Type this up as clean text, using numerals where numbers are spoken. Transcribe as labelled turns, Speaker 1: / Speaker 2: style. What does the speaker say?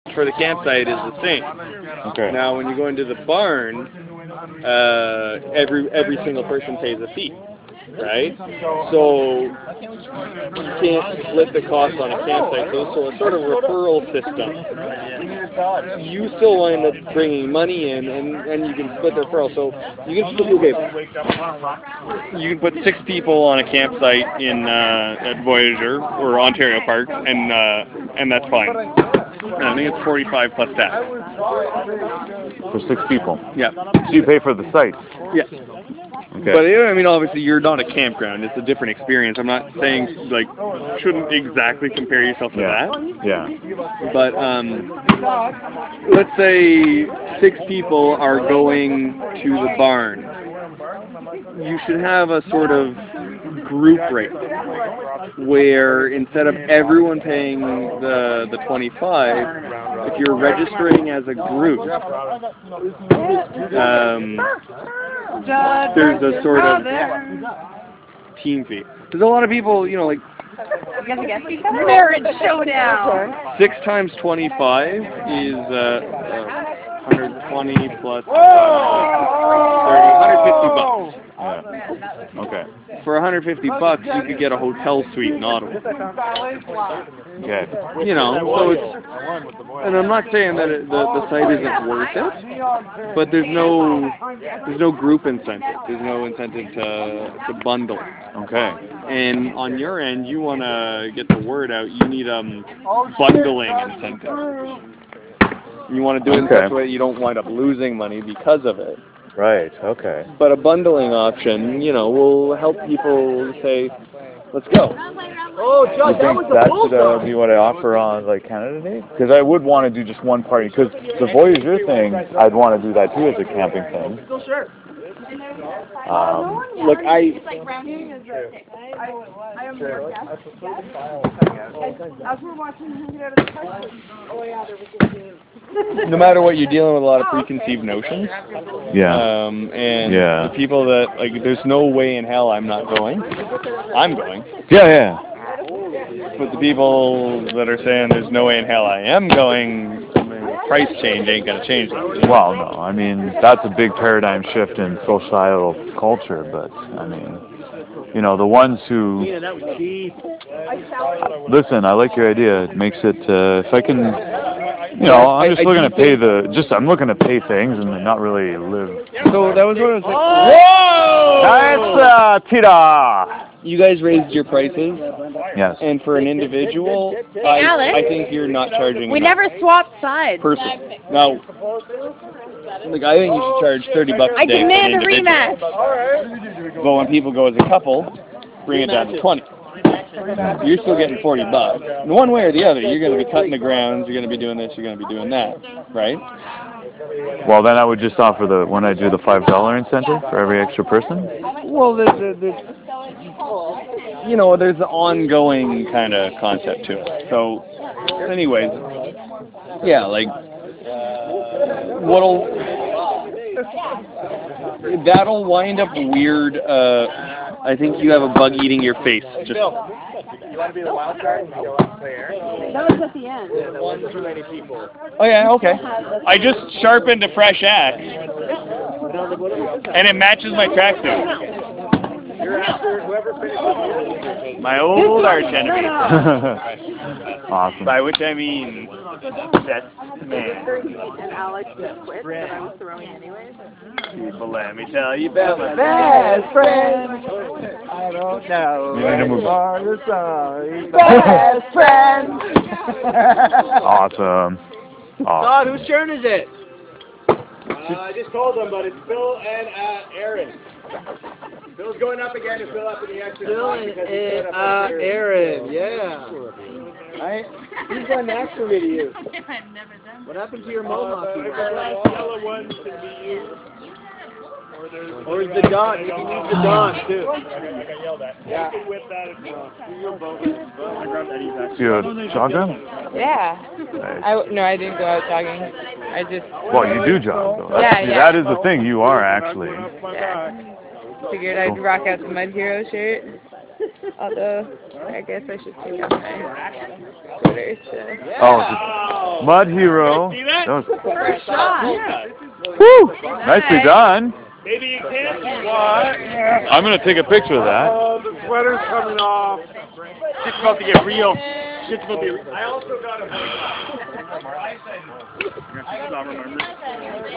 Speaker 1: for the campsite is the same.
Speaker 2: Okay.
Speaker 1: Now, when you go into the barn, every single person pays a fee, right? So you can't split the cost on a campsite. So a sort of referral system. You still wind up bringing money in, and you can split the referral. So you can split. Okay, you can put 6 people on a campsite in at Voyager or Ontario Park, and that's fine. I think it's 45 plus tax.
Speaker 2: For 6 people.
Speaker 1: Yeah.
Speaker 2: So you pay for the site.
Speaker 1: Yeah.
Speaker 2: Okay.
Speaker 1: But I mean, obviously, you're not a campground. It's a different experience. I'm not saying like shouldn't exactly compare yourself to that.
Speaker 2: Yeah.
Speaker 1: But let's say 6 people are going to the barn. You should have a sort of group rate where instead of everyone paying the 25, if you're registering as a group, there's a sort of team fee. There's a lot of people, you know, like
Speaker 3: marriage showdown.
Speaker 1: 6 times 25 is 120 plus 30, 150 bucks.
Speaker 2: Yeah. Okay.
Speaker 1: For 150 bucks, you could get a hotel suite in Ottawa.
Speaker 2: Okay.
Speaker 1: You know, so it's, and I'm not saying that the site isn't worth it, but there's no group incentive. There's no incentive to bundle.
Speaker 2: Okay.
Speaker 1: And on your end, you want to get the word out. You need bundling incentive. You want to do it in such a way that you don't wind up losing money because of it.
Speaker 2: Right. Okay.
Speaker 1: But a bundling option, you know, will help people say, let's go.
Speaker 2: Oh, John, you think that should be what I offer on like Canada Day? Because I would want to do just one party. Because the Voyager thing, I'd want to do that too as a camping thing.
Speaker 1: Look, no matter what, you're dealing with a lot of preconceived notions.
Speaker 2: Yeah.
Speaker 1: And the people that, like, there's no way in hell I'm not going. I'm going.
Speaker 2: Yeah.
Speaker 1: But the people that are saying there's no way in hell I am going, I mean, the price change ain't going to change that.
Speaker 2: Well, no. I mean, that's a big paradigm shift in societal culture. But, I mean, you know, the ones who... Listen, I like your idea. It makes it, if I can... You know, I'm just looking to pay I'm looking to pay things and not really live.
Speaker 1: So that was what I was
Speaker 2: Whoa!
Speaker 1: like,
Speaker 2: That's, Tita!
Speaker 1: You guys raised your prices.
Speaker 2: Yes.
Speaker 1: And for an individual, I think you're not charging
Speaker 3: We
Speaker 1: enough.
Speaker 3: never swapped sides.
Speaker 1: Person. No. Like, I think you should charge $30 a day.
Speaker 3: I demand a rematch.
Speaker 1: But when people go as a couple, bring it down to 20. You're still getting $40. In one way or the other, you're going to be cutting the grounds, you're going to be doing this, you're going to be doing that, right?
Speaker 2: Well, then I would just offer when I do the $5 incentive for every extra person.
Speaker 1: Well, you know, there's the ongoing kind of concept to it. So, anyways, yeah, like, that'll wind up weird. I think you have a bug eating your face. Just. You want to be the wild card? That was at the end. One too many people. Oh yeah, okay. I just sharpened a fresh axe, and it matches my tracksuit. My old arch enemy.
Speaker 2: Awesome.
Speaker 1: By which I mean best man.
Speaker 3: And Alex quit, but I was throwing anyways.
Speaker 1: People, let me tell you about my best friend. I don't know. Best friend.
Speaker 2: Awesome.
Speaker 1: God, whose turn is it?
Speaker 4: I just told them, but it's Phil and Aaron. Phil's going up again to fill up in the extra.
Speaker 1: Phil and Aaron, yeah. Who's done that for me to you?
Speaker 3: I've never done
Speaker 1: What happened to your mohawk?
Speaker 4: The yellow one can be used.
Speaker 1: Or is the Don? You can use the Don too.
Speaker 4: I got yelled at. Yeah. You can whip that as well.
Speaker 2: You jog them?
Speaker 5: Yeah.
Speaker 2: Nice.
Speaker 5: No, I didn't go out jogging. I just...
Speaker 2: Well, you do jog, though.
Speaker 5: Yeah.
Speaker 2: That is the thing. You are actually.
Speaker 5: Yeah. Figured I'd rock out the Mud Hero shirt.
Speaker 3: Although, I guess I should take off my sweater to...
Speaker 2: Oh, just Mud Hero. That was,
Speaker 3: First shot!
Speaker 2: woo! Nicely done.
Speaker 4: Maybe you can't do what?
Speaker 2: I'm going to take a picture of that.
Speaker 4: Oh, the sweater's coming off. Shit's about to get real. Shit's about to be real. I also got a